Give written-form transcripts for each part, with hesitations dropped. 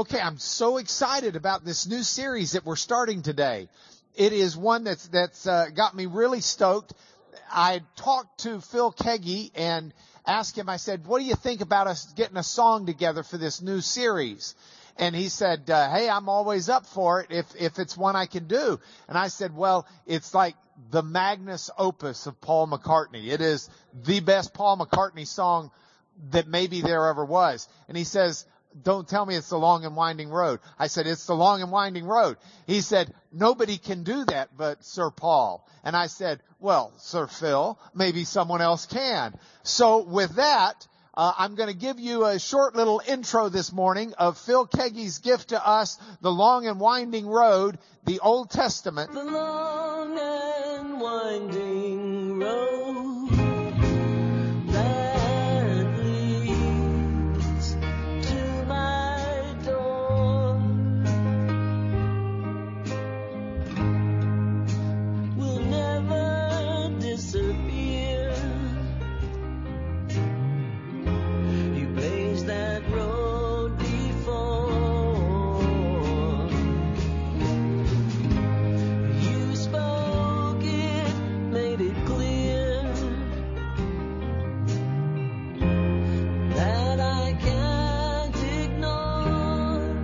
Okay, I'm so excited about this new series that we're starting today. It is one that's got me really stoked. I talked to Phil Keaggy and asked him, I said, what do you think about us getting a song together for this new series? And he said, hey, I'm always up for it if it's one I can do. And I said, well, it's like the magnus opus of Paul McCartney. It is the best Paul McCartney song that maybe there ever was. And he says, don't tell me it's the long and winding road. I said, it's the long and winding road. He said, nobody can do that but Sir Paul. And I said, well, Sir Phil, maybe someone else can. So with that, I'm going to give you a short little intro this morning of Phil Keaggy's gift to us, The Long and Winding Road, the Old Testament. The long and winding road that leads to my door will never disappear. You blazed that road before. You spoke it, made it clear that I can't ignore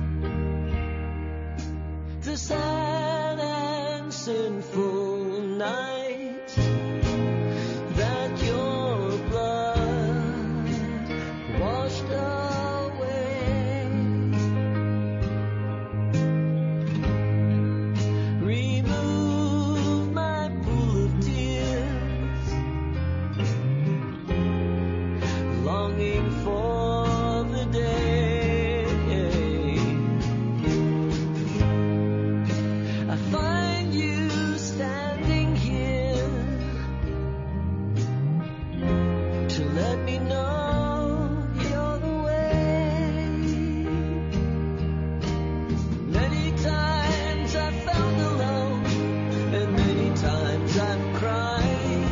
the sad and sinful night that your blood washed away. Remove my pool of tears, longing for the day I find you standing here to let me know you're the way. Many times I felt alone, and many times I've cried.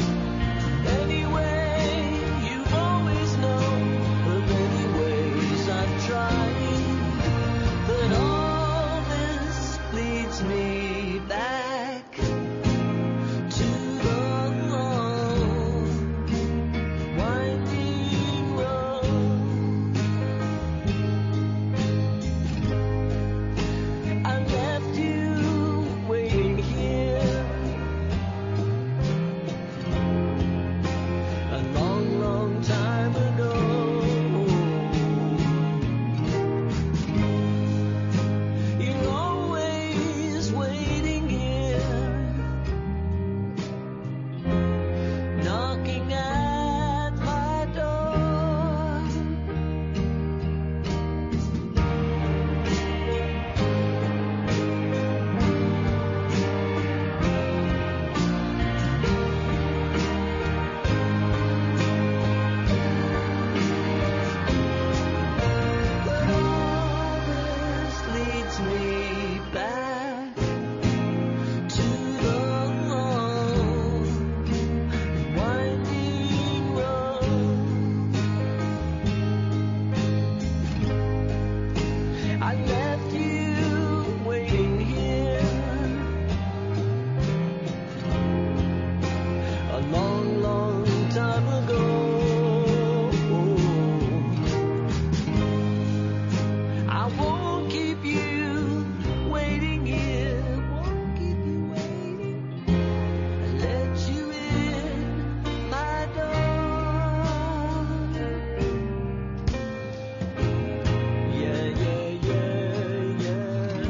Anyway, you always know the many ways I've tried. But all this leads me back to the long winding road. I left you waiting here a long, long time ago. You're always waiting here, knocking at my door. But all this leads me back to the long winding road. I left you waiting here a long, long time ago. I won't keep you waiting here, won't keep you waiting. I let you in my door. Yeah, yeah, yeah, yeah.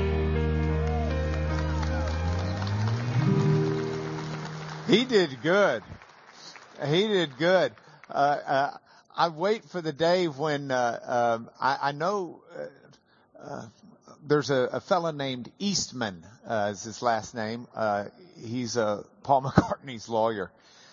He did good. He did good. I wait for the day when I know there's a fella named Eastman is his last name. He's Paul McCartney's lawyer.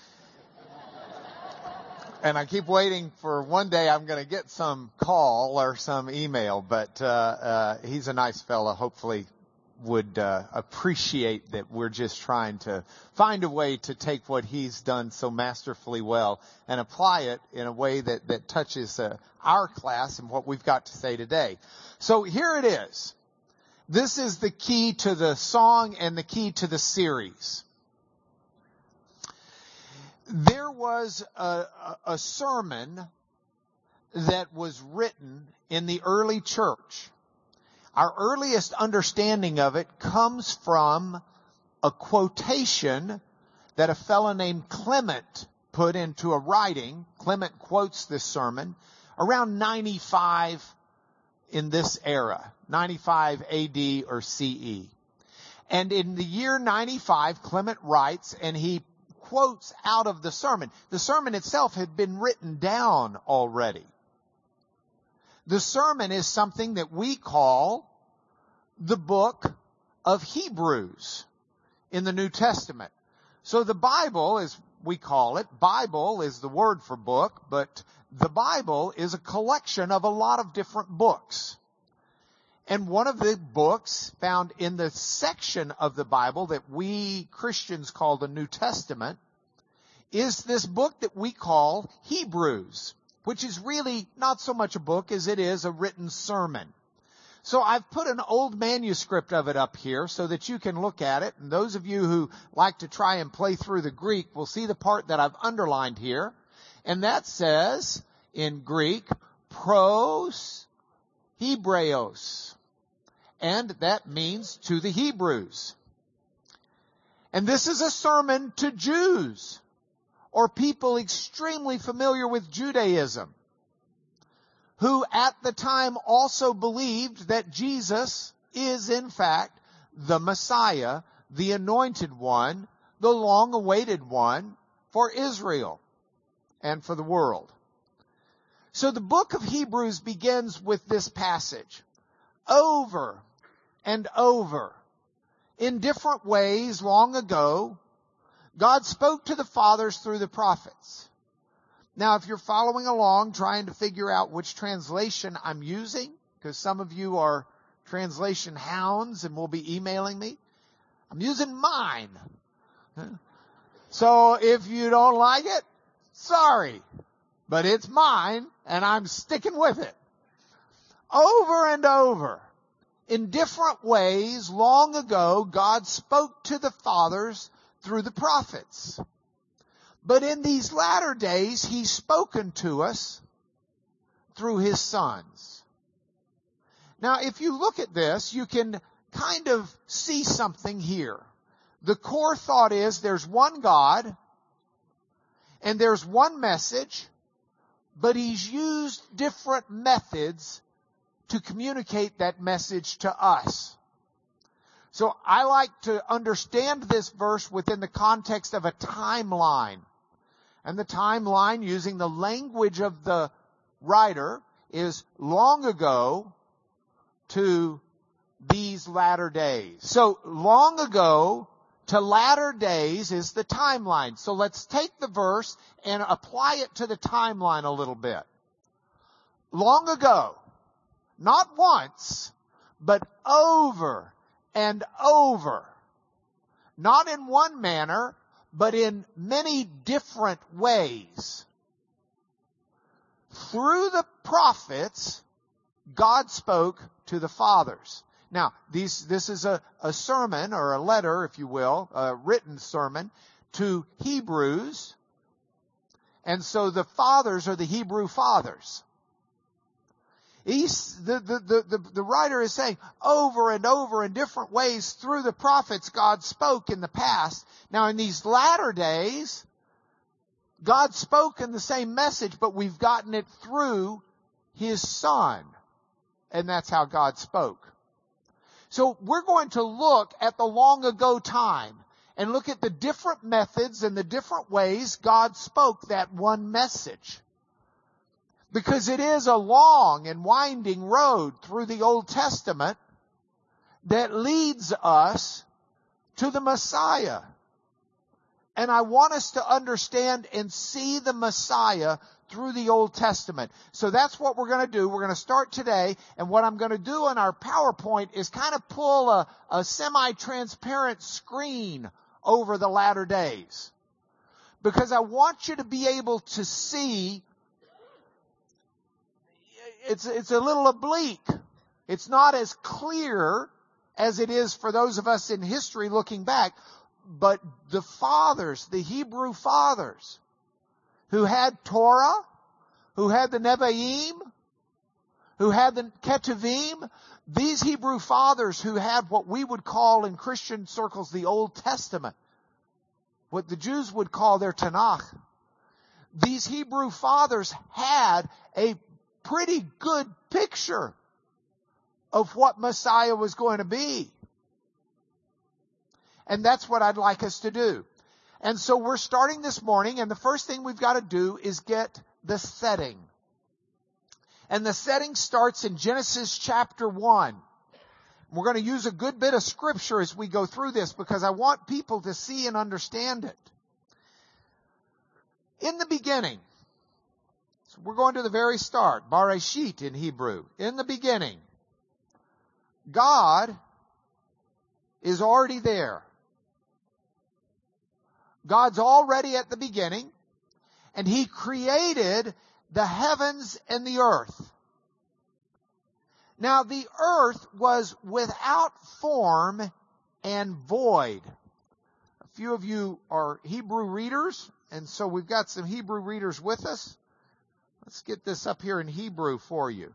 And I keep waiting for one day I'm going to get some call or some email, but he's a nice fella. Hopefully would appreciate that we're just trying to find a way to take what he's done so masterfully well and apply it in a way that touches our class and what we've got to say today. So here it is. This is the key to the song and the key to the series. There was a sermon that was written in the early church. Our earliest understanding of it comes from a quotation that a fellow named Clement put into a writing. Clement quotes this sermon around 95 in this era, 95 AD or CE. And in the year 95, Clement writes, and he quotes out of the sermon. The sermon itself had been written down already. The sermon is something that we call the book of Hebrews in the New Testament. So the Bible, as we call it, Bible is the word for book, but the Bible is a collection of a lot of different books. And one of the books found in the section of the Bible that we Christians call the New Testament is this book that we call Hebrews, which is really not so much a book as it is a written sermon. So I've put an old manuscript of it up here so that you can look at it. And those of you who like to try and play through the Greek will see the part that I've underlined here. And that says in Greek, pros Hebreos. And that means to the Hebrews. And this is a sermon to Jews or people extremely familiar with Judaism, who at the time also believed that Jesus is in fact the Messiah, the anointed one, the long-awaited one for Israel and for the world. So the book of Hebrews begins with this passage. Over and over, in different ways long ago, God spoke to the fathers through the prophets. Now, if you're following along, trying to figure out which translation I'm using, because some of you are translation hounds and will be emailing me, I'm using mine. So if you don't like it, sorry, but it's mine and I'm sticking with it. Over and over, in different ways, long ago, God spoke to the fathers through the prophets. But in these latter days, He's spoken to us through His sons. Now, if you look at this, you can kind of see something here. The core thought is there's one God, and there's one message, but He's used different methods to communicate that message to us. So I like to understand this verse within the context of a timeline. And the timeline, using the language of the writer, is long ago to these latter days. So long ago to latter days is the timeline. So let's take the verse and apply it to the timeline a little bit. Long ago, not once, but over and over. Not in one manner, but in many different ways. Through the prophets, God spoke to the fathers. Now, this is a sermon, or a letter, if you will, a written sermon to Hebrews. And so the fathers are the Hebrew fathers. The writer is saying over and over in different ways through the prophets God spoke in the past. Now in these latter days, God spoke in the same message, but we've gotten it through His Son. And that's how God spoke. So we're going to look at the long ago time and look at the different methods and the different ways God spoke that one message. Because it is a long and winding road through the Old Testament that leads us to the Messiah And I want us to understand and see the Messiah through the Old Testament. So that's what we're going to do. We're going to start today. And what I'm going to do on our PowerPoint is kind of pull a semi-transparent screen over the latter days. Because I want you to be able to see. It's a little oblique. It's not as clear as it is for those of us in history looking back. But the fathers, the Hebrew fathers, who had Torah, who had the Nevi'im, who had the Ketuvim, these Hebrew fathers who had what we would call in Christian circles the Old Testament, what the Jews would call their Tanakh, these Hebrew fathers had a pretty good picture of what Messiah was going to be. And that's what I'd like us to do. And so we're starting this morning, and the first thing we've got to do is get the setting. And the setting starts in Genesis chapter 1. We're going to use a good bit of scripture as we go through this because I want people to see and understand it. In the beginning, so we're going to the very start, Bareshit in Hebrew. In the beginning, God is already there. God's already at the beginning, and He created the heavens and the earth. Now, the earth was without form and void. A few of you are Hebrew readers, and so we've got some Hebrew readers with us. Let's get this up here in Hebrew for you.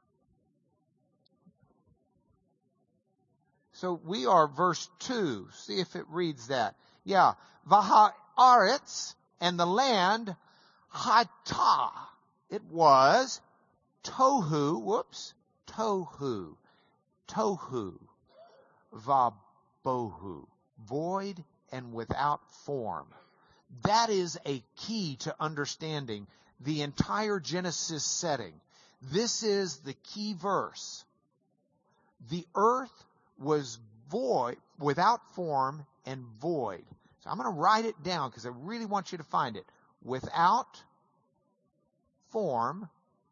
So we are verse 2. See if it reads that. Yeah. V'ha'aretz, and the land, hata. It was tohu, tohu, vabohu, void and without form. That is a key to understanding the entire Genesis setting. This is the key verse. The earth was void, without form and void. So I'm going to write it down because I really want you to find it. Without form,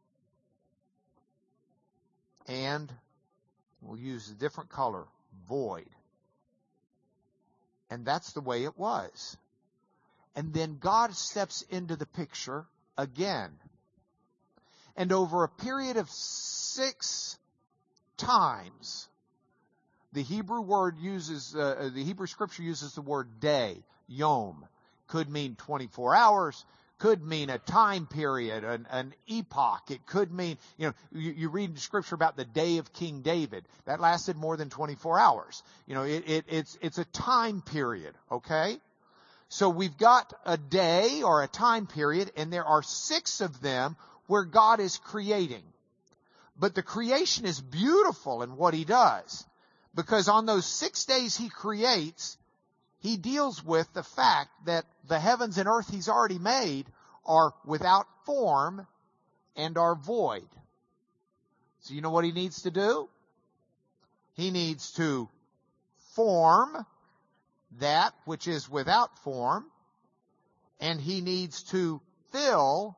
and we'll use a different color, void. And that's the way it was. And then God steps into the picture again. And over a period of 6 times, the Hebrew scripture uses the word day, yom. Could mean 24 hours, could mean a time period, an epoch. It could mean, you read in scripture about the day of King David. That lasted more than 24 hours. It's a time period, okay? So we've got a day or a time period, and there are 6 of them where God is creating. But the creation is beautiful in what He does. Because on those 6 days He creates, He deals with the fact that the heavens and earth He's already made are without form and are void. So you know what He needs to do? He needs to form that which is without form, and He needs to fill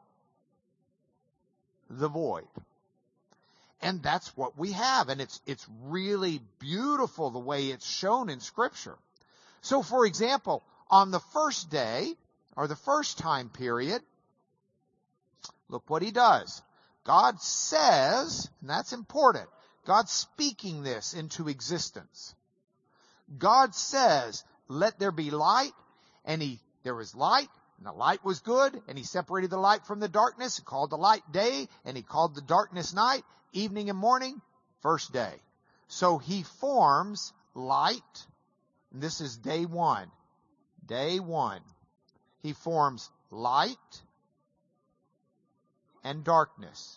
the void. And that's what we have. And it's really beautiful the way it's shown in Scripture. So, for example, on the first day, or the first time period, look what He does. God says, and that's important, God's speaking this into existence. God says, let there be light, and there was light, and the light was good, and He separated the light from the darkness, and called the light day, and He called the darkness night. Evening and morning, first day. So He forms light. And this is day 1. Day 1. He forms light and darkness.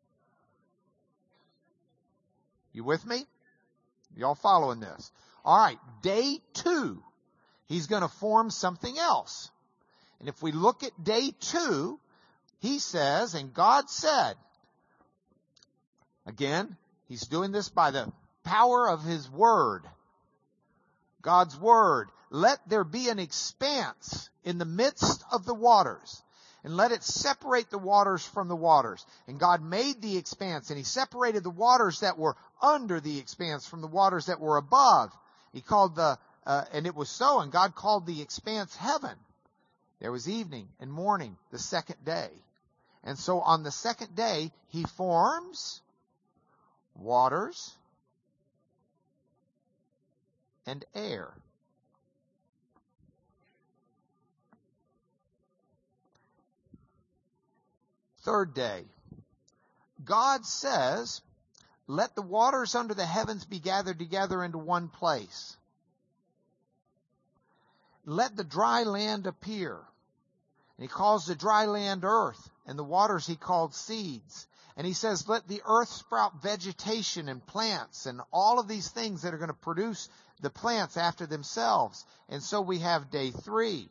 You with me? Y'all following this? All right. Day 2. He's going to form something else. And if we look at day 2, He says, and God said, again, He's doing this by the power of His Word. God's Word. let there be an expanse in the midst of the waters, and let it separate the waters from the waters. And God made the expanse, and he separated the waters that were under the expanse from the waters that were above. He called and it was so, and God called the expanse heaven. There was evening and morning the second day. And so on the second day, he forms waters and air. Third day, God says, let the waters under the heavens be gathered together into one place. Let the dry land appear. And he calls the dry land earth, and the waters he called seeds. And he says, let the earth sprout vegetation and plants and all of these things that are going to produce the plants after themselves. And so we have day 3.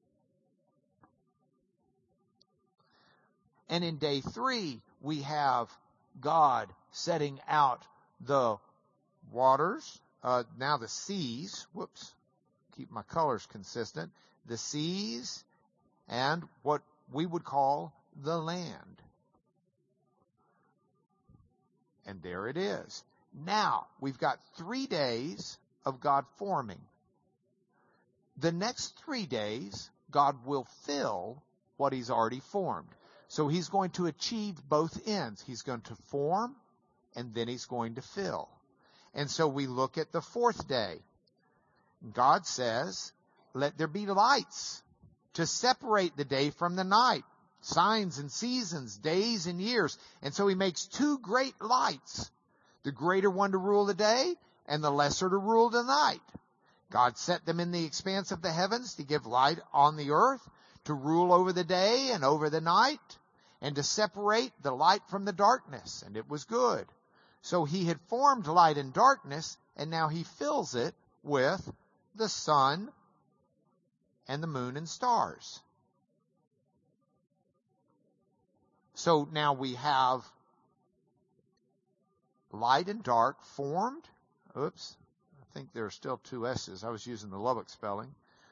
And in day 3, we have God setting out the waters, now the seas, keep my colors consistent, the seas and what we would call the land. And there it is. Now, we've got 3 days of God forming. The next 3 days, God will fill what he's already formed. So he's going to achieve both ends. He's going to form, and then he's going to fill. And so we look at the 4th day. God says, let there be lights to separate the day from the night, signs and seasons, days and years. And so he makes 2 great lights, the greater one to rule the day and the lesser to rule the night. God set them in the expanse of the heavens to give light on the earth, to rule over the day and over the night, and to separate the light from the darkness. And it was good. So he had formed light and darkness, and now he fills it with the sun and the moon and stars. So now we have light and dark formed. Oops, I think there are still 2 S's. I was using the Lubbock spelling.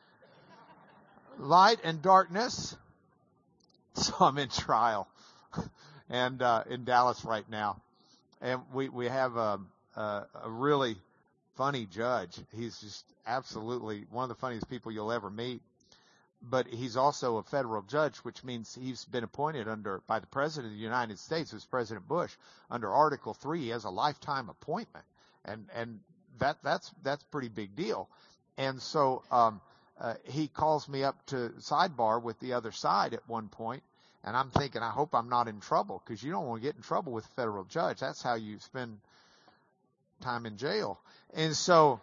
Light and darkness. So I'm in trial and in Dallas right now. And we have a really funny judge. He's just absolutely one of the funniest people you'll ever meet. But he's also a federal judge, which means he's been appointed by the President of the United States, who's President Bush, under Article 3. He has a lifetime appointment. And that's pretty big deal. And so he calls me up to sidebar with the other side at one point, and I'm thinking, I hope I'm not in trouble, because you don't want to get in trouble with a federal judge. That's how you spend time in jail. And so,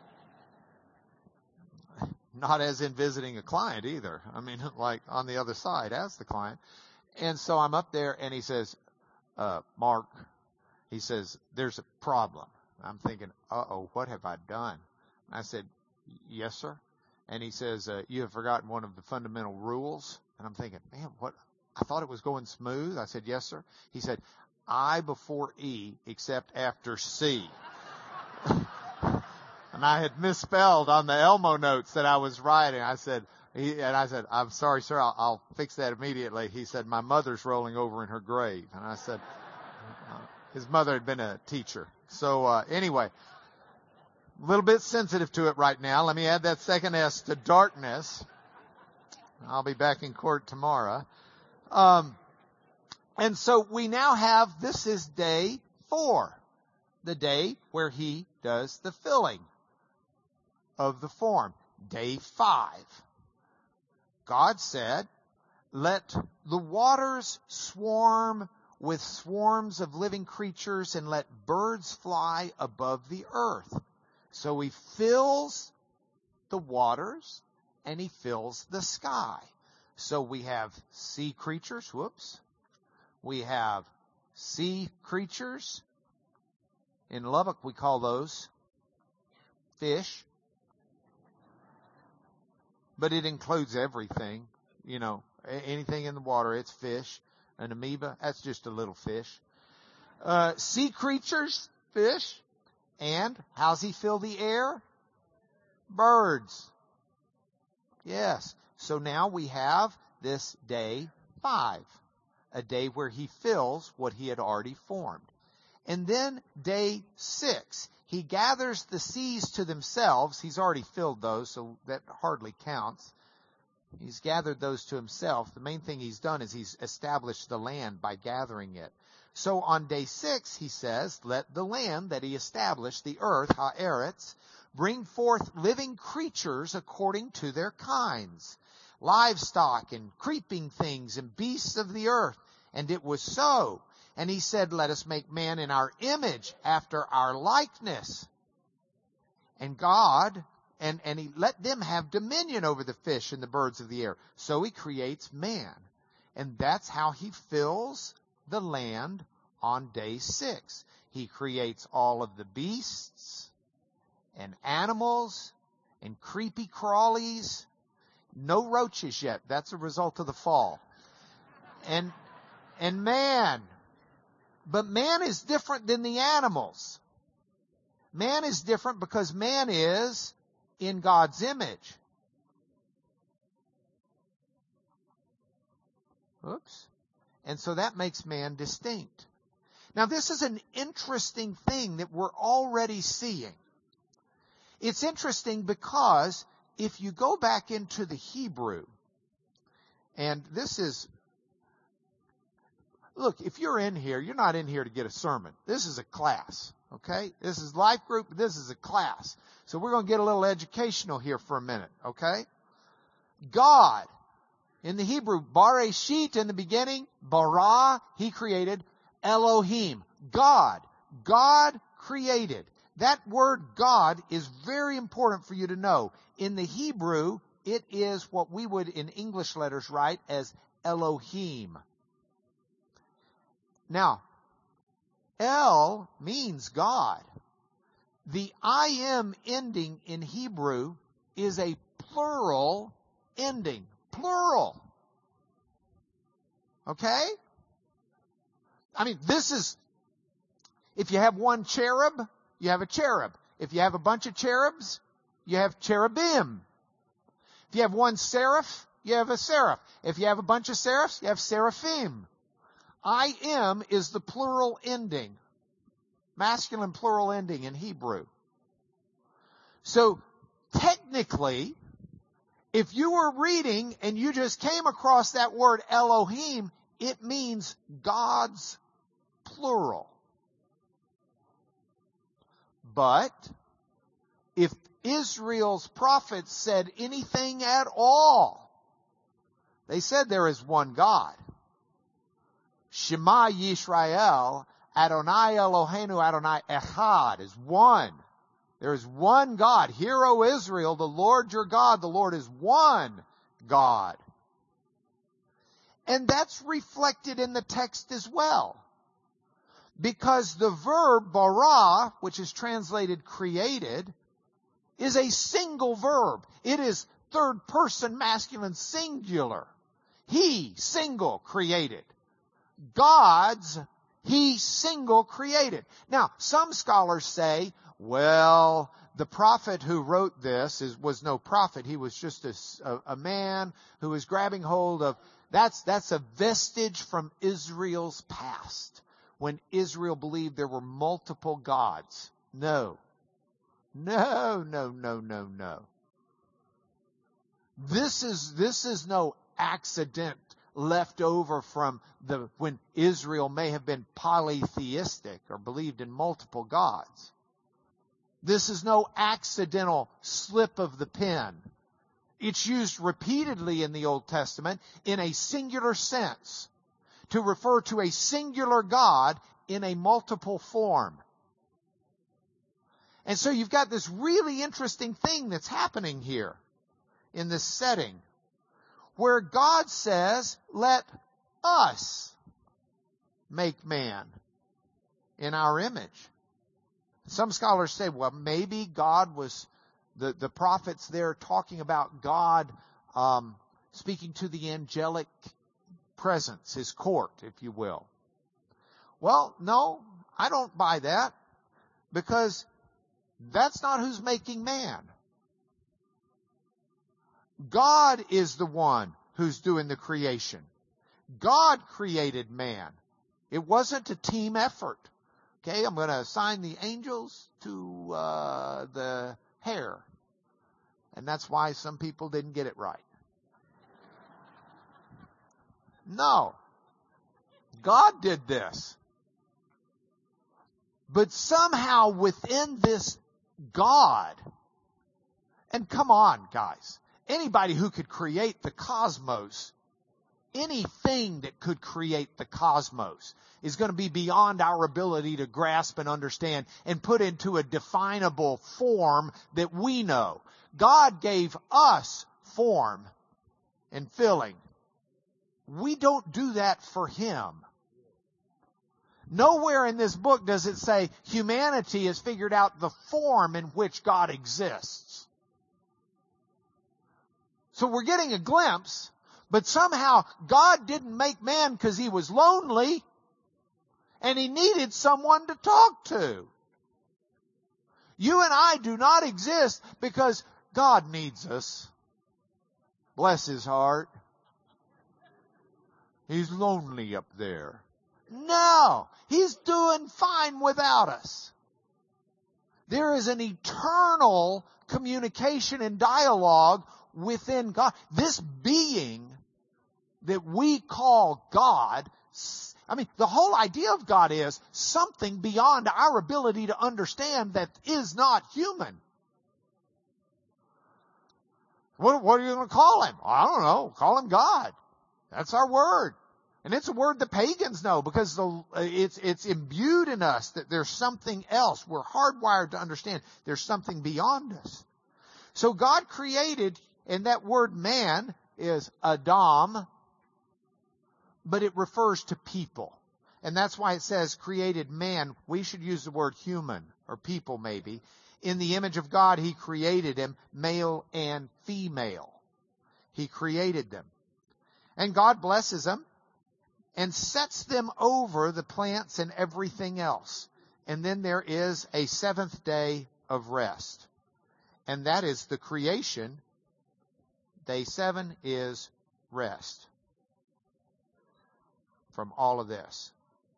not as in visiting a client either. I mean, like on the other side as the client. And so I'm up there, and he says, Mark, he says, there's a problem. I'm thinking, what have I done? I said, yes, sir. And he says, you have forgotten one of the fundamental rules. And I'm thinking, man, what? I thought it was going smooth. I said, yes, sir. He said, I before E except after C. And I had misspelled on the Elmo notes that I was writing. I said, I'm sorry, sir, I'll fix that immediately. He said, my mother's rolling over in her grave. And I said, his mother had been a teacher. So anyway, a little bit sensitive to it right now. Let me add that second S to darkness. I'll be back in court tomorrow. And so we now have, this is day 4, the day where he does the filling of the form. Day 5. God said, let the waters swarm with swarms of living creatures, and let birds fly above the earth. So he fills the waters and he fills the sky. So we have sea creatures. We have sea creatures. In Lubbock, we call those fish. But it includes everything. You know, anything in the water, it's fish. An amoeba, that's just a little fish. Sea creatures, fish. And how's he fill the air? Birds. Yes. So now we have this day 5, a day where he fills what he had already formed. And then day 6, he gathers the seas to themselves. He's already filled those, so that hardly counts. He's gathered those to himself. The main thing he's done is he's established the land by gathering it. So on day 6, he says, let the land that he established, the earth, ha'eretz, bring forth living creatures according to their kinds, livestock and creeping things and beasts of the earth. And it was so. And he said, let us make man in our image, after our likeness. And God, and he let them have dominion over the fish and the birds of the air. So he creates man. And that's how he fills the land on day 6. He creates all of the beasts and animals and creepy crawlies. No roaches yet. That's a result of the fall. And man. But man is different than the animals. Man is different because man is in God's image. Oops. And so that makes man distinct. Now this is an interesting thing that we're already seeing. It's interesting because if you go back into the Hebrew, and this is, look, if you're in here, you're not in here to get a sermon. This is a class, okay? This is life group. This is a class. So we're going to get a little educational here for a minute, okay? God, in the Hebrew, Bareshit in the beginning, bara, he created, Elohim, God. God created. That word God is very important for you to know. In the Hebrew, it is what we would in English letters write as Elohim. Now, El means God. The I am ending in Hebrew is a plural ending. Plural. Okay? I mean, this is, if you have one cherub, you have a cherub. If you have a bunch of cherubs, you have cherubim. If you have one seraph, you have a seraph. If you have a bunch of seraphs, you have seraphim. I am is the plural ending, masculine plural ending in Hebrew. So technically, if you were reading and you just came across that word Elohim, it means God's plural. But if Israel's prophets said anything at all, they said there is one God. Shema Yisrael, Adonai Eloheinu, Adonai Echad is one. There is one God. Hear, O Israel, the Lord your God, the Lord is one God. And that's reflected in the text as well. Because the verb bara, which is translated created, is a single verb. It is third person masculine singular. He, single, created. God's, he, single, created. Now, some scholars say, well, the prophet who wrote this was no prophet. He was just a man who was grabbing hold of, that's a vestige from Israel's past, when Israel believed there were multiple gods. No. No. This is no accident left over from when Israel may have been polytheistic or believed in multiple gods. This is no accidental slip of the pen. It's used repeatedly in the Old Testament in a singular sense to refer to a singular God in a multiple form. And so you've got this really interesting thing that's happening here in this setting where God says, let us make man in our image. Some scholars say, well, maybe God was, the prophets there talking about God speaking to the angelic presence, his court, if you will. Well, no, I don't buy that, because that's not who's making man. God is the one who's doing the creation. God created man. It wasn't a team effort. Okay, I'm going to assign the angels to the hair. And that's why some people didn't get it right. No. God did this. But somehow within this God, and come on, guys, anybody who could create the cosmos, anything that could create the cosmos is going to be beyond our ability to grasp and understand and put into a definable form that we know. God gave us form and filling. We don't do that for Him. Nowhere in this book does it say humanity has figured out the form in which God exists. So we're getting a glimpse, but somehow God didn't make man because He was lonely and He needed someone to talk to. You and I do not exist because God needs us. Bless His heart. He's lonely up there. No, He's doing fine without us. There is an eternal communication and dialogue within God. This being that we call God, I mean, the whole idea of God is something beyond our ability to understand that is not human. What are you going to call Him? I don't know. Call Him God. That's our word. And it's a word the pagans know because it's imbued in us that there's something else. We're hardwired to understand there's something beyond us. So God created, and that word man is Adam, but it refers to people. And that's why it says created man. We should use the word human or people maybe. In the image of God, He created him, male and female. He created them. And God blesses them and sets them over the plants and everything else. And then there is a seventh day of rest. And that is the creation. Day 7 is rest from all of this.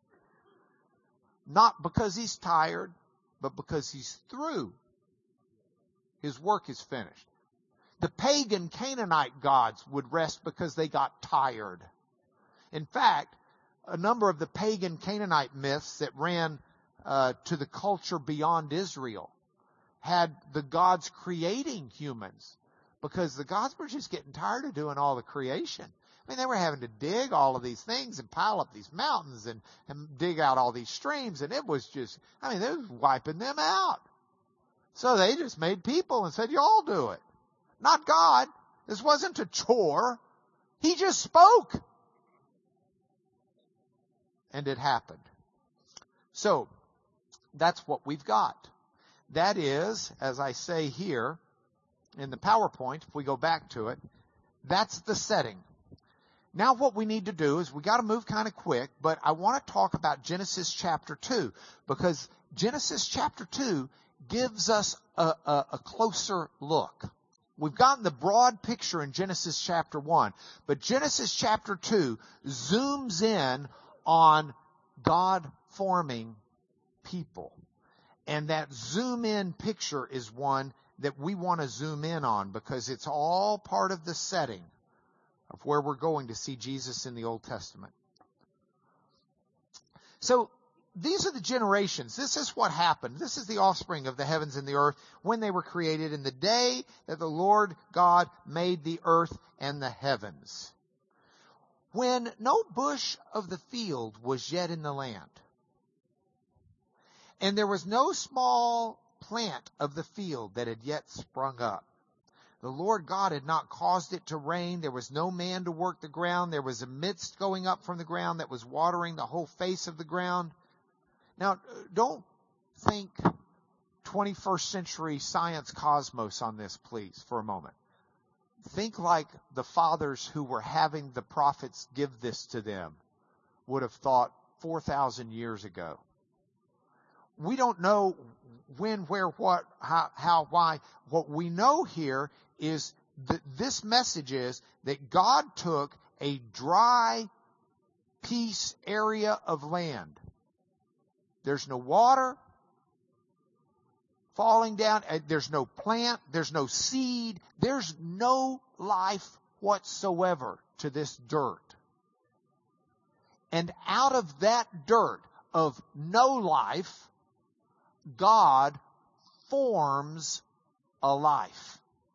Not because He's tired, but because He's through. His work is finished. The pagan Canaanite gods would rest because they got tired. In fact, a number of the pagan Canaanite myths that ran to the culture beyond Israel had the gods creating humans because the gods were just getting tired of doing all the creation. I mean, they were having to dig all of these things and pile up these mountains and dig out all these streams, and it was just, I mean, they was wiping them out. So they just made people and said, y'all do it. Not God. This wasn't a chore. He just spoke. And it happened. So, that's what we've got. That is, as I say here in the PowerPoint, if we go back to it, that's the setting. Now what we need to do is we got to move kind of quick, but I want to talk about Genesis chapter 2 because Genesis chapter 2 gives us a closer look. We've gotten the broad picture in Genesis chapter 1, but Genesis chapter 2 zooms in on God forming people. And that zoom in picture is one that we want to zoom in on because it's all part of the setting of where we're going to see Jesus in the Old Testament. So these are the generations. This is what happened. This is the offspring of the heavens and the earth when they were created in the day that the Lord God made the earth and the heavens. When no bush of the field was yet in the land, and there was no small plant of the field that had yet sprung up. The Lord God had not caused it to rain. There was no man to work the ground. There was a mist going up from the ground that was watering the whole face of the ground. Now, don't think 21st century science cosmos on this, please, for a moment. Think like the fathers who were having the prophets give this to them would have thought 4,000 years ago. We don't know when, where, what, how, why. What we know here is This message is that God took a dry piece area of land. There's no water falling down. There's no plant. There's no seed. There's no life whatsoever to this dirt. And out of that dirt of no life, God forms a life.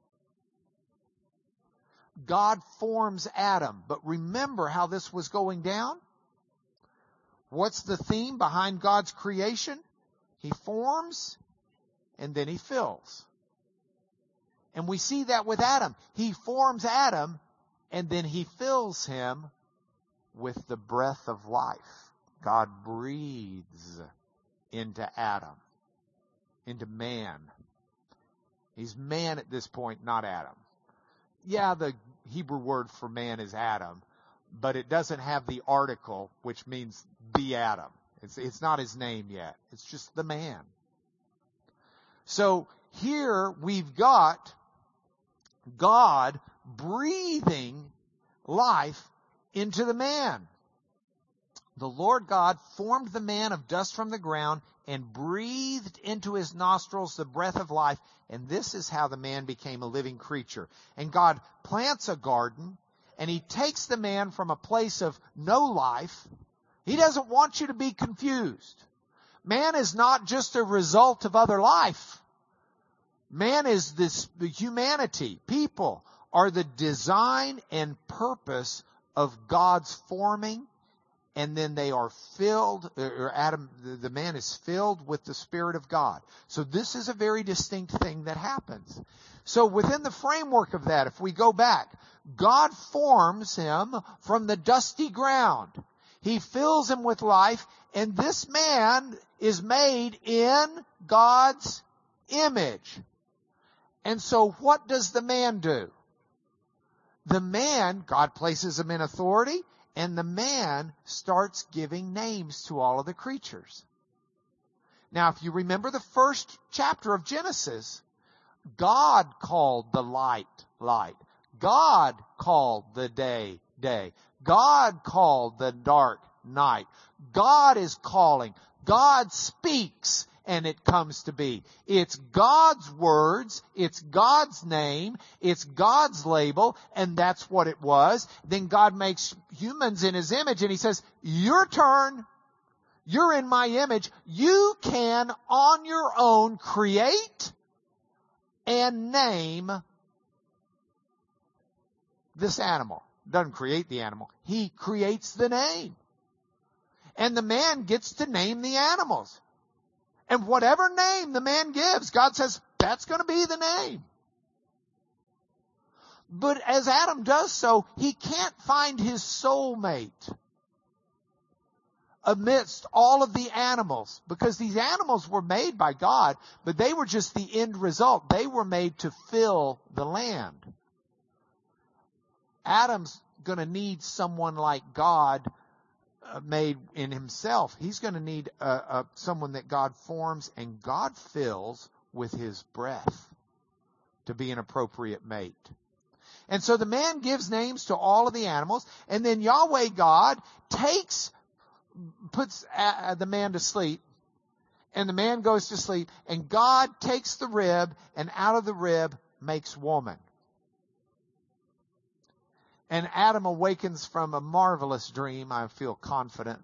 God forms Adam. But remember how this was going down? What's the theme behind God's creation? He forms and then he fills. And we see that with Adam. He forms Adam and then he fills him with the breath of life. God breathes into Adam, into man. He's man at this point, not Adam. Yeah, the Hebrew word for man is Adam, but it doesn't have the article, which means the Adam. It's not his name yet. It's just the man. So here we've got God breathing life into the man. The Lord God formed the man of dust from the ground and breathed into his nostrils the breath of life. And this is how the man became a living creature. And God plants a garden and he takes the man from a place of no life. He doesn't want you to be confused. Man is not just a result of other life. Man is the humanity. People are the design and purpose of God's forming. And then they are filled, or Adam, the man is filled with the Spirit of God. So this is a very distinct thing that happens. So within the framework of that, if we go back, God forms him from the dusty ground. He fills him with life, and this man is made in God's image. And so what does the man do? The man, God places him in authority, and the man starts giving names to all of the creatures. Now, if you remember the first chapter of Genesis, God called the light, light. God called the day, day. God called the dark, night. God is calling. God speaks, and it comes to be. It's God's words, it's God's name, it's God's label, and that's what it was. Then God makes humans in his image, and he says, your turn. You're in my image. You can, on your own, create and name this animal. Doesn't create the animal. He creates the name. And the man gets to name the animals. And whatever name the man gives, God says, that's going to be the name. But as Adam does so, he can't find his soulmate amidst all of the animals, because these animals were made by God, but they were just the end result. They were made to fill the land. Adam's going to need someone like God made in himself. He's going to need someone that God forms and God fills with his breath to be an appropriate mate. And so the man gives names to all of the animals, and then Yahweh God puts the man to sleep, and the man goes to sleep, and God takes the rib, and out of the rib makes woman. And Adam awakens from a marvelous dream, I feel confident.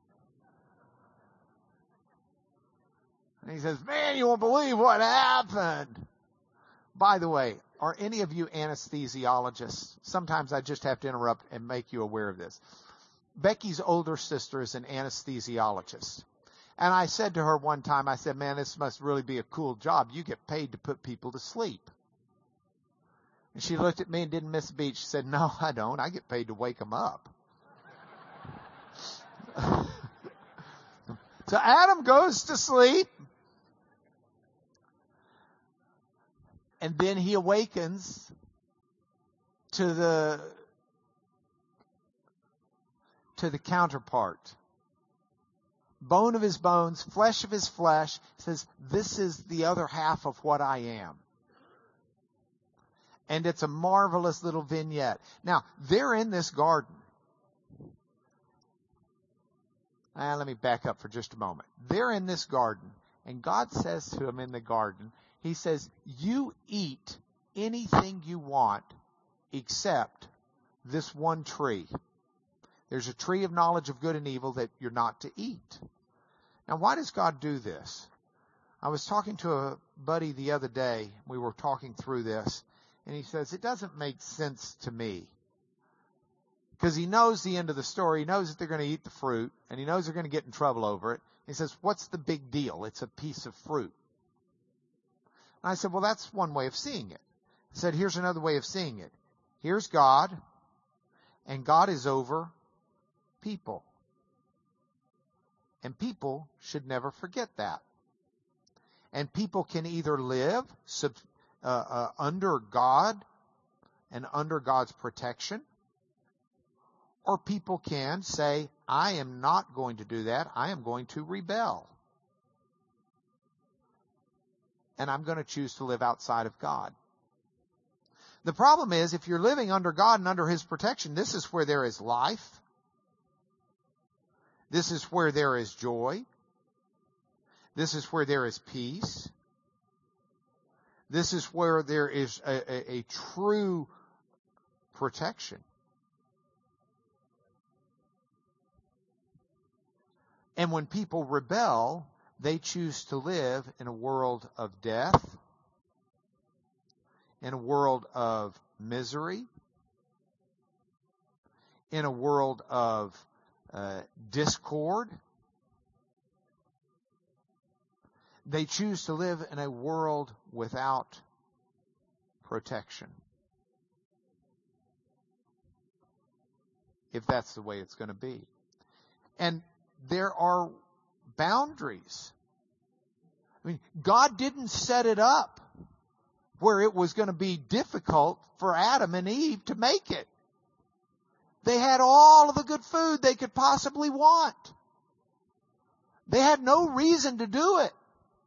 And he says, man, you won't believe what happened. By the way, are any of you anesthesiologists? Sometimes I just have to interrupt and make you aware of this. Becky's older sister is an anesthesiologist. And I said to her one time, I said, man, this must really be a cool job. You get paid to put people to sleep. And she looked at me and didn't miss a beat. She said, no, I don't. I get paid to wake them up. So Adam goes to sleep. And then he awakens to the counterpart. Bone of his bones, flesh of his flesh. Says, this is the other half of what I am. And it's a marvelous little vignette. Now, they're in this garden. Let me back up for just a moment. They're in this garden, and God says to them in the garden, He says, you eat anything you want except this one tree. There's a tree of knowledge of good and evil that you're not to eat. Now, why does God do this? I was talking to a buddy the other day. We were talking through this, and he says, it doesn't make sense to me. Because he knows the end of the story. He knows that they're going to eat the fruit, and he knows they're going to get in trouble over it. He says, what's the big deal? It's a piece of fruit. And I said, well, that's one way of seeing it. I said, here's another way of seeing it. Here's God, and God is over people. And people should never forget that. And people can either live under God and under God's protection, or people can say, I am not going to do that. I am going to rebel. And I'm going to choose to live outside of God. The problem is, if you're living under God and under His protection, this is where there is life. This is where there is joy. This is where there is peace. This is where there is a true protection. And when people rebel, they choose to live in a world of death, in a world of misery, in a world of discord. They choose to live in a world without protection. If that's the way it's going to be. And there are boundaries. I mean, God didn't set it up where it was going to be difficult for Adam and Eve to make it. They had all of the good food they could possibly want. They had no reason to do it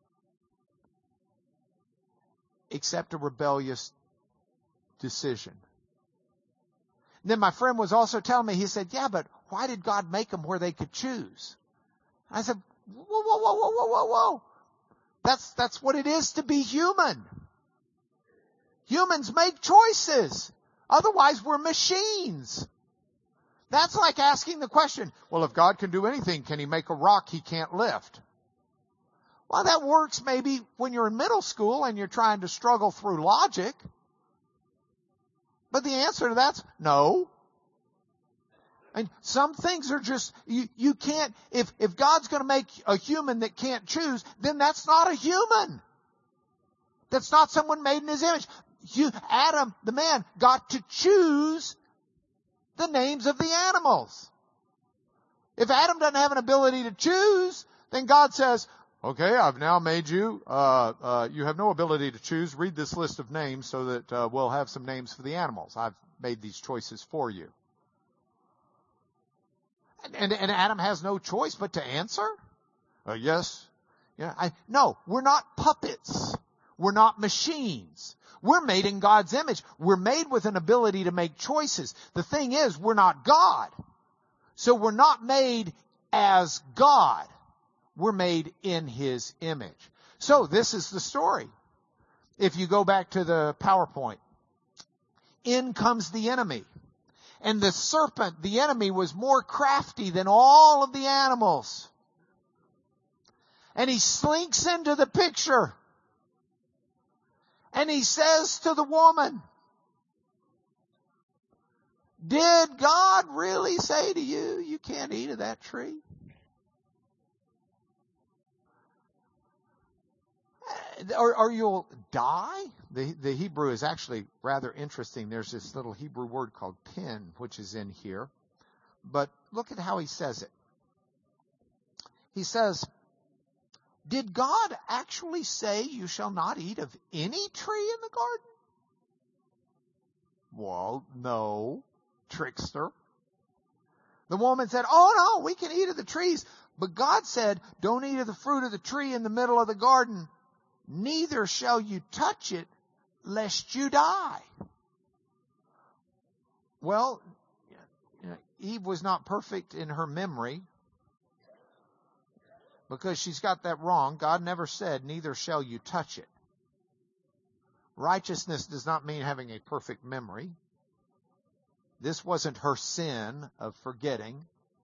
except a rebellious decision. And then my friend was also telling me, he said, yeah, but why did God make them where they could choose? I said, whoa. That's what it is to be human. Humans make choices. Otherwise, we're machines. That's like asking the question, well, if God can do anything, can He make a rock He can't lift? Well, that works maybe when you're in middle school and you're trying to struggle through logic. But the answer to that's no. And some things are just, you can't, if God's going to make a human that can't choose, then that's not a human. That's not someone made in His image. Adam, the man, got to choose the names of the animals. If Adam doesn't have an ability to choose, then God says, okay, I've now made you, you have no ability to choose. Read this list of names so that we'll have some names for the animals. I've made these choices for you. And Adam has no choice but to answer? Yes. Yeah. No, we're not puppets. We're not machines. We're made in God's image. We're made with an ability to make choices. The thing is, we're not God. So we're not made as God. We're made in His image. So this is the story. If you go back to the PowerPoint, in comes the enemy. And the serpent, the enemy, was more crafty than all of the animals. And he slinks into the picture. And he says to the woman, did God really say to you, you can't eat of that tree? Or you'll die? The Hebrew is actually rather interesting. There's this little Hebrew word called pin, which is in here. But look at how he says it. He says, did God actually say you shall not eat of any tree in the garden? Well, no, trickster. The woman said, oh no, we can eat of the trees. But God said, don't eat of the fruit of the tree in the middle of the garden. Neither shall you touch it, lest you die. Well, Eve was not perfect in her memory because she's got that wrong. God never said, neither shall you touch it. Righteousness does not mean having a perfect memory. This wasn't her sin of forgetting.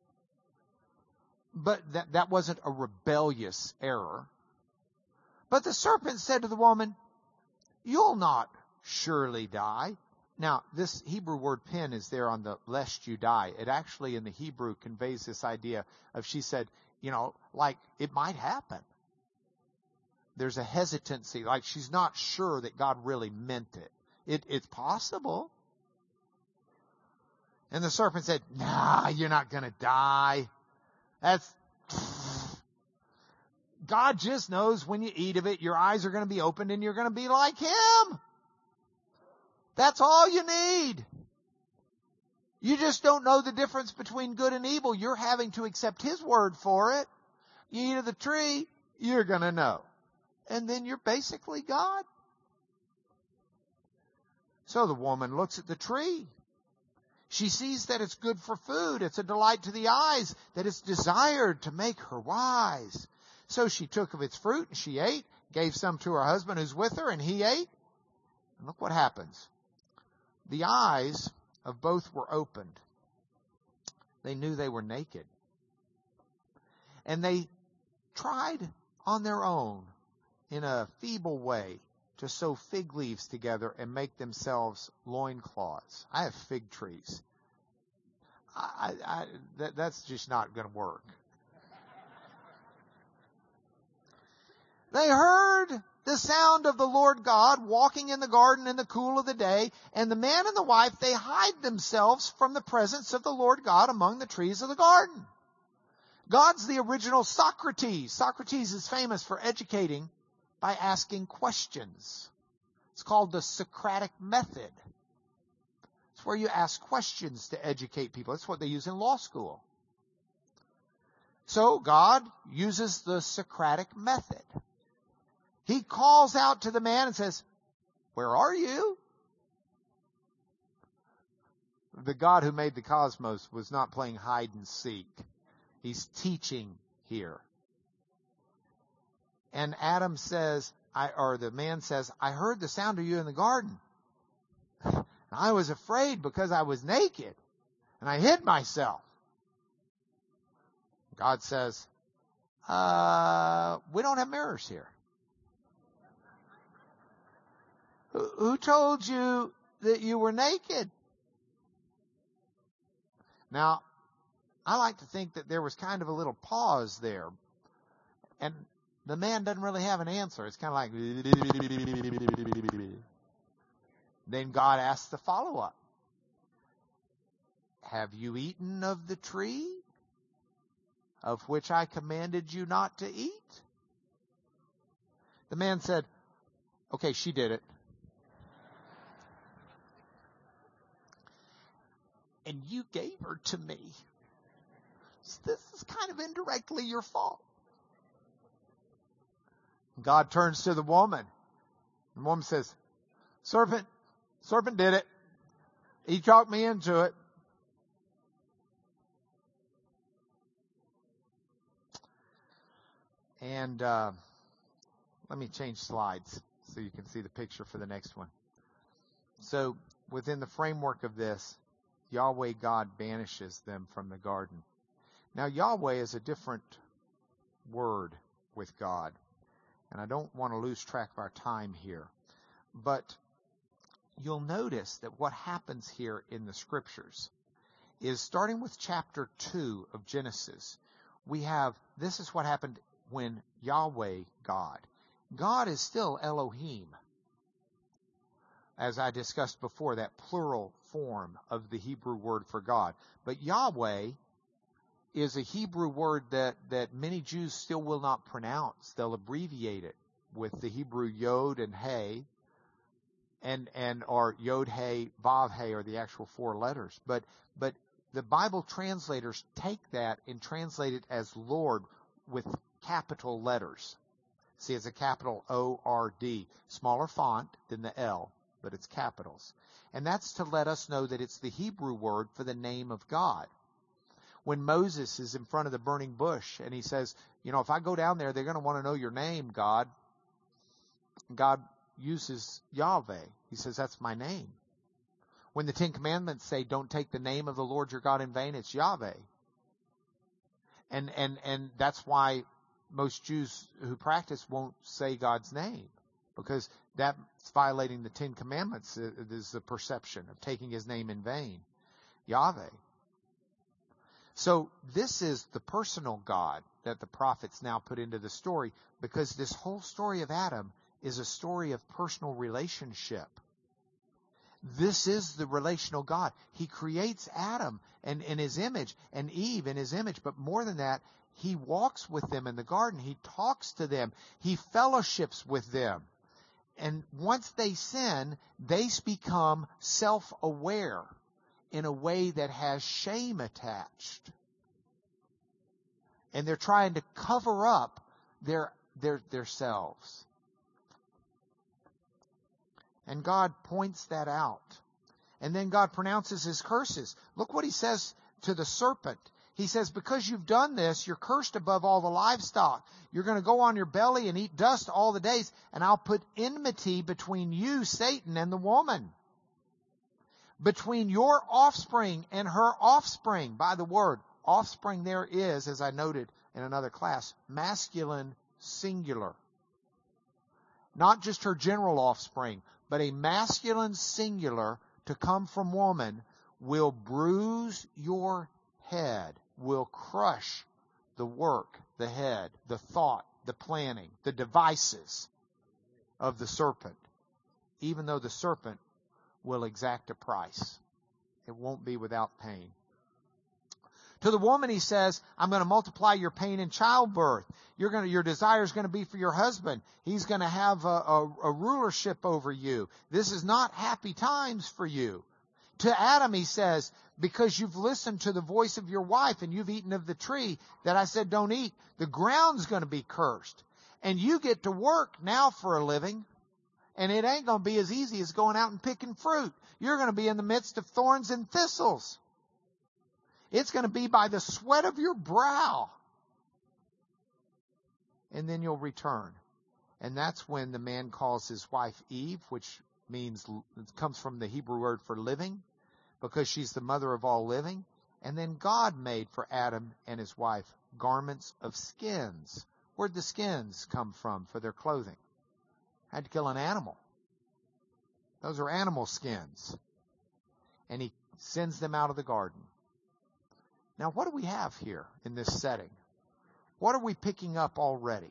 But that wasn't a rebellious error. But the serpent said to the woman, you'll not surely die. Now, this Hebrew word pen is there on the lest you die. It actually in the Hebrew conveys this idea of, she said, like it might happen. There's a hesitancy, like she's not sure that God really meant it. It's possible. And the serpent said, nah, you're not going to die. God just knows when you eat of it, your eyes are going to be opened and you're going to be like Him. That's all you need. You just don't know the difference between good and evil. You're having to accept His word for it. You eat of the tree, you're going to know. And then you're basically God. So the woman looks at the tree. She sees that it's good for food. It's a delight to the eyes, that it's desired to make her wise. So she took of its fruit and she ate, gave some to her husband who's with her, and he ate. And look what happens. The eyes of both were opened. They knew they were naked. And they tried on their own, in a feeble way, to sew fig leaves together and make themselves loincloths. I have fig trees. That's just not going to work. They heard the sound of the Lord God walking in the garden in the cool of the day, and the man and the wife, they hide themselves from the presence of the Lord God among the trees of the garden. God's the original Socrates. Socrates is famous for educating by asking questions. It's called the Socratic method. It's where you ask questions to educate people. That's what they use in law school. So God uses the Socratic method. He calls out to the man and says, where are you? The God who made the cosmos was not playing hide and seek. He's teaching here. And Adam says, the man says, I heard the sound of you in the garden. I was afraid because I was naked and I hid myself. God says, we don't have mirrors here. Who told you that you were naked? Now, I like to think that there was kind of a little pause there. And the man doesn't really have an answer. It's kind of like... Then God asks the follow-up. Have you eaten of the tree of which I commanded you not to eat? The man said, okay, she did it. And you gave her to me. So this is kind of indirectly your fault. God turns to the woman. The woman says, Serpent did it. He talked me into it. And let me change slides so you can see the picture for the next one. So within the framework of this, Yahweh God banishes them from the garden. Now Yahweh is a different word with God. And I don't want to lose track of our time here. But you'll notice that what happens here in the scriptures is, starting with chapter 2 of Genesis, this is what happened when Yahweh God is still Elohim. As I discussed before, that plural form of the Hebrew word for God. But Yahweh is a Hebrew word that many Jews still will not pronounce. They'll abbreviate it with the Hebrew Yod and Hey, or Yod Hey, Vav Hey are the actual four letters. But the Bible translators take that and translate it as Lord with capital letters. See, it's a capital O-R-D, smaller font than the L. but it's capitals. And that's to let us know that it's the Hebrew word for the name of God. When Moses is in front of the burning bush and he says, if I go down there, they're going to want to know your name, God. God uses Yahweh. He says, that's my name. When the Ten Commandments say, don't take the name of the Lord your God in vain, it's Yahweh. And that's why most Jews who practice won't say God's name, because that's violating the Ten Commandments. Is the perception of taking his name in vain. Yahweh. So this is the personal God that the prophets now put into the story, because this whole story of Adam is a story of personal relationship. This is the relational God. He creates Adam in his image and Eve in his image. But more than that, he walks with them in the garden. He talks to them. He fellowships with them. And once they sin, they become self-aware in a way that has shame attached. And they're trying to cover up their selves. And God points that out. And then God pronounces his curses. Look what he says to the serpent. He says, because you've done this, you're cursed above all the livestock. You're going to go on your belly and eat dust all the days, and I'll put enmity between you, Satan, and the woman. Between your offspring and her offspring. By the word, offspring there is, as I noted in another class, masculine singular. Not just her general offspring, but a masculine singular to come from woman will bruise your head, will crush the work, the head, the thought, the planning, the devices of the serpent, even though the serpent will exact a price. It won't be without pain. To the woman, he says, I'm going to multiply your pain in childbirth. Your desire is going to be for your husband. He's going to have a rulership over you. This is not happy times for you. To Adam, he says, because you've listened to the voice of your wife and you've eaten of the tree that I said don't eat, the ground's going to be cursed. And you get to work now for a living. And it ain't going to be as easy as going out and picking fruit. You're going to be in the midst of thorns and thistles. It's going to be by the sweat of your brow. And then you'll return. And that's when the man calls his wife Eve, which means, it comes from the Hebrew word for living, because she's the mother of all living. And then God made for Adam and his wife garments of skins. Where'd the skins come from for their clothing? Had to kill an animal. Those are animal skins. And he sends them out of the garden. Now, what do we have here in this setting? What are we picking up already?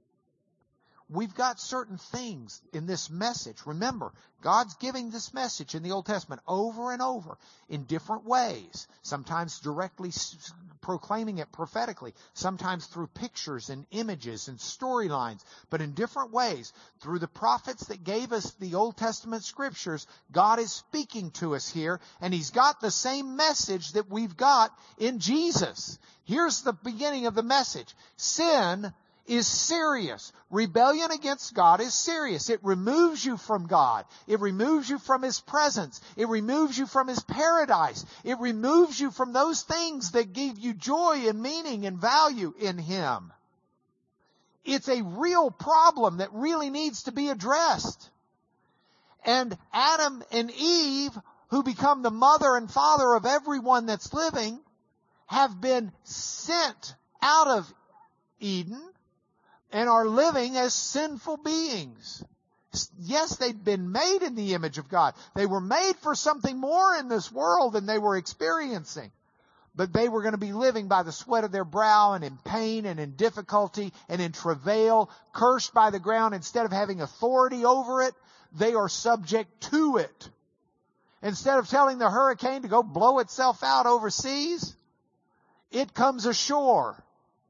We've got certain things in this message. Remember, God's giving this message in the Old Testament over and over in different ways. Sometimes directly proclaiming it prophetically. Sometimes through pictures and images and storylines. But in different ways. Through the prophets that gave us the Old Testament scriptures, God is speaking to us here. And He's got the same message that we've got in Jesus. Here's the beginning of the message. Sin is serious. Rebellion against God is serious. It removes you from God. It removes you from His presence. It removes you from His paradise. It removes you from those things that give you joy and meaning and value in Him. It's a real problem that really needs to be addressed. And Adam and Eve, who become the mother and father of everyone that's living, have been sent out of Eden and are living as sinful beings. Yes, they'd been made in the image of God. They were made for something more in this world than they were experiencing. But they were going to be living by the sweat of their brow and in pain and in difficulty and in travail, cursed by the ground. Instead of having authority over it, they are subject to it. Instead of telling the hurricane to go blow itself out overseas, it comes ashore.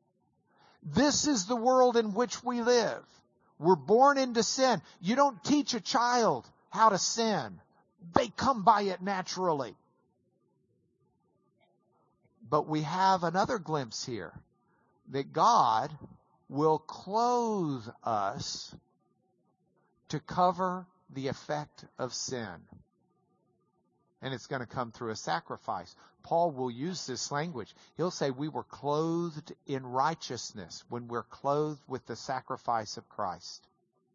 This is the world in which we live. We're born into sin. You don't teach a child how to sin. They come by it naturally. But we have another glimpse here, that God will clothe us to cover the effect of sin. And it's going to come through a sacrifice. Paul will use this language. He'll say we were clothed in righteousness when we're clothed with the sacrifice of Christ.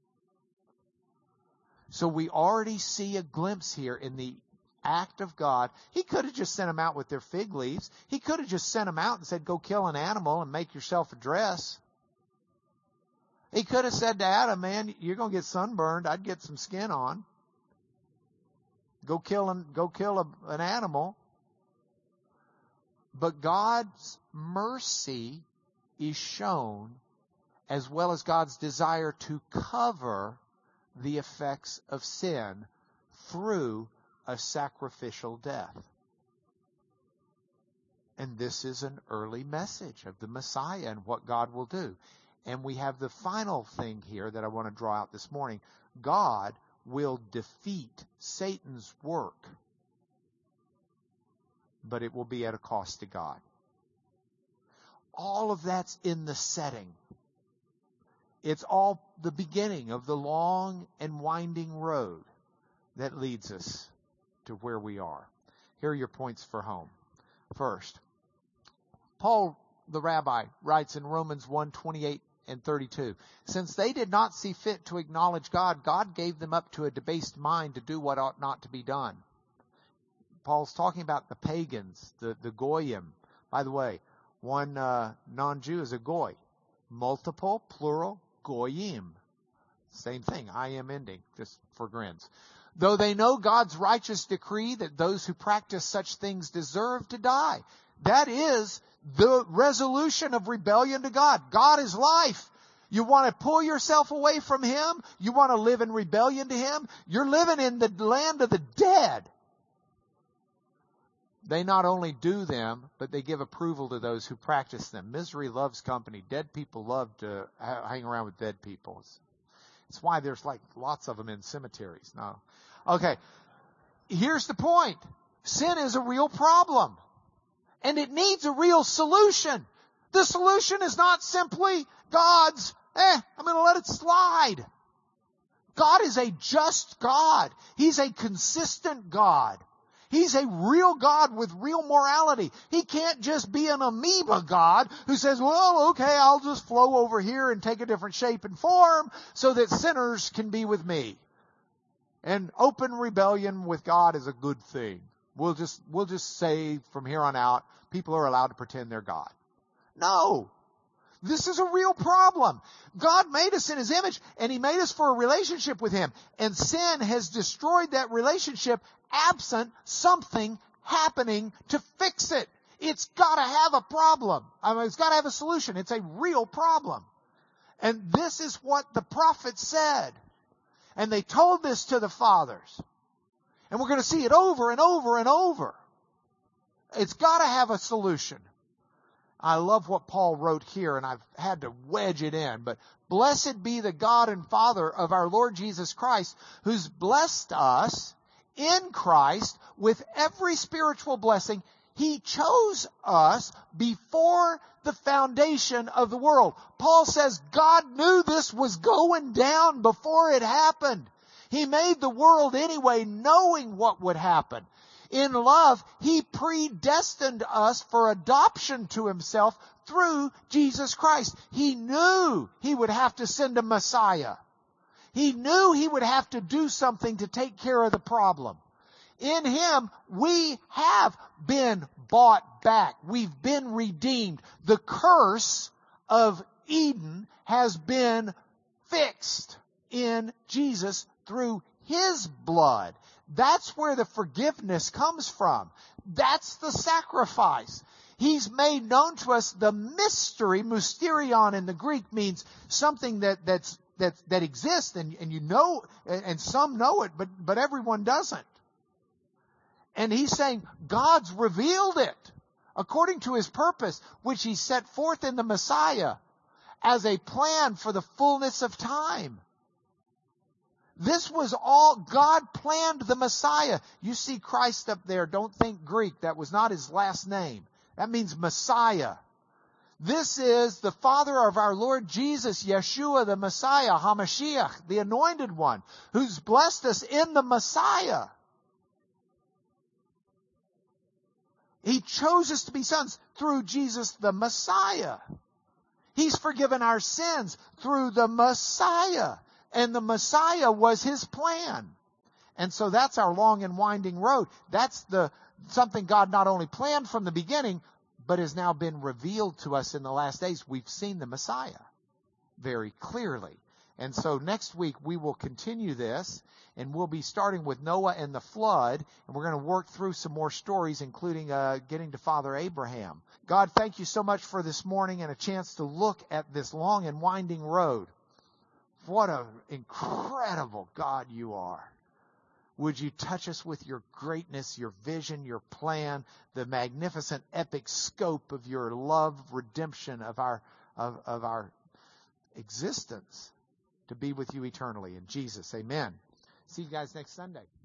So we already see a glimpse here in the act of God. He could have just sent them out with their fig leaves. He could have just sent them out and said, go kill an animal and make yourself a dress. He could have said to Adam, man, you're going to get sunburned. I'd get some skin on. Go kill an animal. But God's mercy is shown, as well as God's desire to cover the effects of sin through a sacrificial death. And this is an early message of the Messiah and what God will do. And we have the final thing here that I want to draw out this morning. God will defeat Satan's work, but it will be at a cost to God. All of that's in the setting. It's all the beginning of the long and winding road that leads us to where we are. Here are your points for home. First, Paul, the rabbi, writes in Romans 1:28 and 32, since they did not see fit to acknowledge God, God gave them up to a debased mind to do what ought not to be done. Paul's talking about the pagans, the goyim. By the way, one non-Jew is a goy. Multiple, plural, goyim. Same thing, I-am ending, just for grins. Though they know God's righteous decree that those who practice such things deserve to die. That is the resolution of rebellion to God. God is life. You want to pull yourself away from Him? You want to live in rebellion to Him? You're living in the land of the dead. They not only do them, but they give approval to those who practice them. Misery loves company. Dead people love to hang around with dead people. It's why there's like lots of them in cemeteries. No. Okay. Here's the point. Sin is a real problem. And it needs a real solution. The solution is not simply God's, I'm going to let it slide. God is a just God. He's a consistent God. He's a real God with real morality. He can't just be an amoeba God who says, well, okay, I'll just flow over here and take a different shape and form so that sinners can be with me. And open rebellion with God is a good thing. We'll just say from here on out, people are allowed to pretend they're God. No. This is a real problem. God made us in His image, and He made us for a relationship with Him. And sin has destroyed that relationship absent something happening to fix it. It's got to have a problem. It's got to have a solution. It's a real problem. And this is what the prophets said. And they told this to the fathers. And we're going to see it over and over and over. It's got to have a solution. I love what Paul wrote here, and I've had to wedge it in. But blessed be the God and Father of our Lord Jesus Christ, who's blessed us in Christ with every spiritual blessing. He chose us before the foundation of the world. Paul says God knew this was going down before it happened. He made the world anyway, knowing what would happen. In love, He predestined us for adoption to Himself through Jesus Christ. He knew He would have to send a Messiah. He knew He would have to do something to take care of the problem. In Him, we have been bought back. We've been redeemed. The curse of Eden has been fixed in Jesus through His blood. That's where the forgiveness comes from. That's the sacrifice. He's made known to us the mystery. Mysterion in the Greek means something that exists, and you know, and some know it, but everyone doesn't. And He's saying God's revealed it according to His purpose, which He set forth in the Messiah as a plan for the fullness of time. This was all, God planned the Messiah. You see Christ up there, don't think Greek. That was not His last name. That means Messiah. This is the Father of our Lord Jesus, Yeshua, the Messiah, HaMashiach, the Anointed One, who's blessed us in the Messiah. He chose us to be sons through Jesus, the Messiah. He's forgiven our sins through the Messiah. And the Messiah was His plan. And so that's our long and winding road. That's something God not only planned from the beginning, but has now been revealed to us in the last days. We've seen the Messiah very clearly. And so next week we will continue this, and we'll be starting with Noah and the flood, and we're going to work through some more stories, including getting to Father Abraham. God, thank you so much for this morning and a chance to look at this long and winding road. What an incredible God you are. Would you touch us with your greatness, your vision, your plan, the magnificent epic scope of your love, redemption of our existence to be with you eternally. In Jesus, amen. See you guys next Sunday.